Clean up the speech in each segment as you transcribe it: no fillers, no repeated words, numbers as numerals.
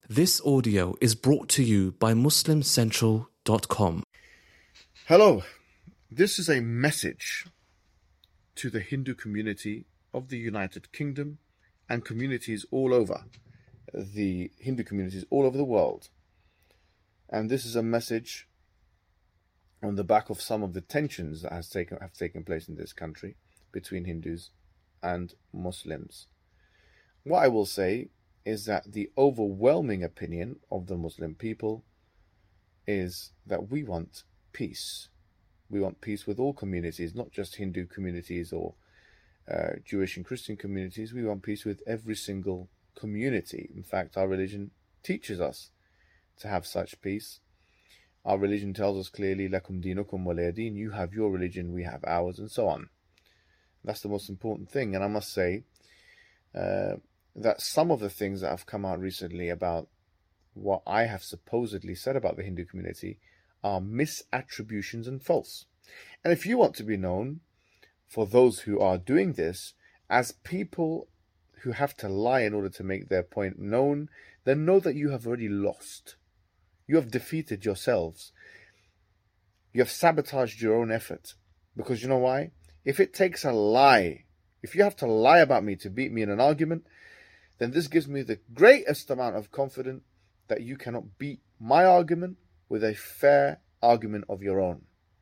This audio is brought to you by MuslimCentral.com. Hello, this is a message to the Hindu community of the United Kingdom and communities all over, the Hindu communities all over the world. And this is a message on the back of some of the tensions that have taken place in this country between Hindus and Muslims. What I will say is that the overwhelming opinion of the Muslim people is that we want peace. We want peace with all communities, not just Hindu communities or Jewish and Christian communities. We want peace with every single community. In fact, our religion teaches us to have such peace. Our religion tells us clearly, Lakum dinukum waliya din, you have your religion, we have ours, and so on. That's the most important thing. And I must say that some of the things that have come out recently about what I have supposedly said about the Hindu community are misattributions and false. And if you want to be known for those who are doing this as people who have to lie in order to make their point known, then know that you have already lost. You have defeated yourselves. You have sabotaged your own effort. Because you know why? If it takes a lie, if you have to lie about me to beat me in an argument, then this gives me the greatest amount of confidence that you cannot beat my argument with a fair argument of your own.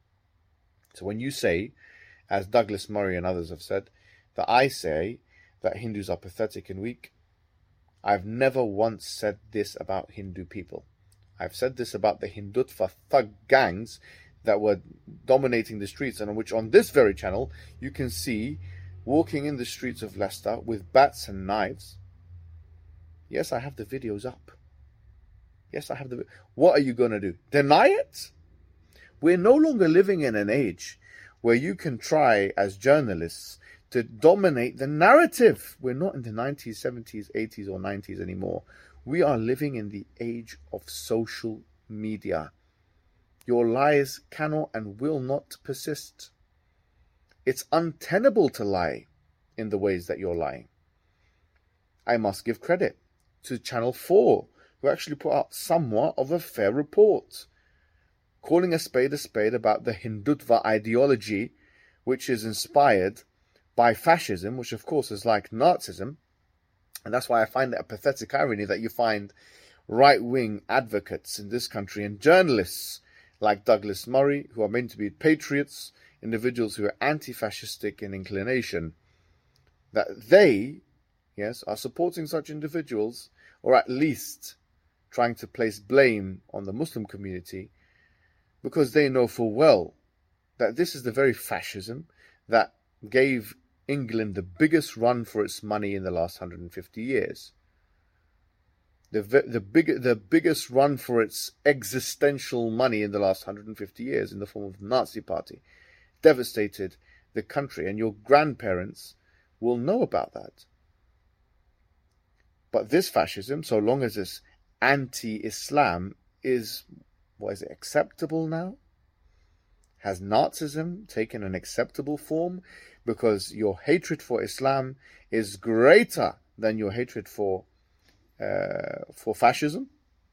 So when you say, as Douglas Murray and others have said, that I say that Hindus are pathetic and weak, I've never once said this about Hindu people. I've said this about the Hindutva thug gangs that were dominating the streets, and which on this very channel you can see walking in the streets of Leicester with bats and knives. Yes, I have the videos up. Yes, I have the... What are you going to do? Deny it? We're no longer living in an age where you can try, as journalists, to dominate the narrative. We're not in the 90s, 70s, 80s, or 90s anymore. We are living in the age of social media. Your lies cannot and will not persist. It's untenable to lie in the ways that you're lying. I must give credit to Channel 4, who actually put out somewhat of a fair report, calling a spade about the Hindutva ideology, which is inspired by fascism, which of course is like Nazism. And that's why I find it a pathetic irony that you find right-wing advocates in this country and journalists like Douglas Murray, who are meant to be patriots, individuals who are anti-fascistic in inclination, that they, yes, are supporting such individuals, or at least trying to place blame on the Muslim community, because they know full well that this is the very fascism that gave England the biggest run for its money in the last 150 years. The biggest run for its existential money in the last 150 years in the form of the Nazi Party devastated the country, and your grandparents will know about that. But this fascism, so long as it's anti-Islam, is, what is it, acceptable now? Has Nazism taken an acceptable form because your hatred for Islam is greater than your hatred for fascism?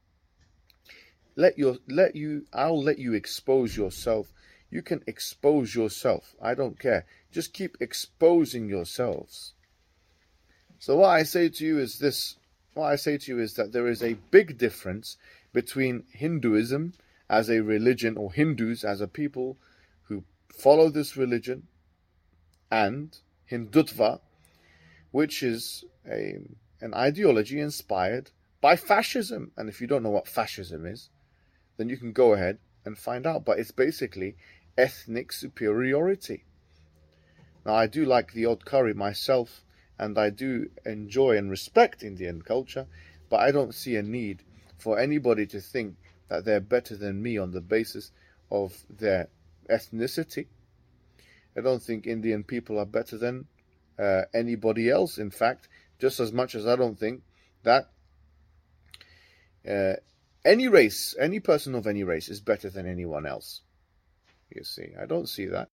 I'll let you expose yourself. You can expose yourself. I don't care. Just keep exposing yourselves. So what I say to you is this. What I say to you is that there is a big difference between Hinduism as a religion, or Hindus as a people who follow this religion, and Hindutva, which is an ideology inspired by fascism. And if you don't know what fascism is, then you can go ahead and find out. But it's basically ethnic superiority. Now, I do like the odd curry myself, and I do enjoy and respect Indian culture, but I don't see a need for anybody to think that they're better than me on the basis of their ethnicity. I don't think Indian people are better than anybody else. In fact, just as much as I don't think that any race, any person of any race is better than anyone else. You see, I don't see that.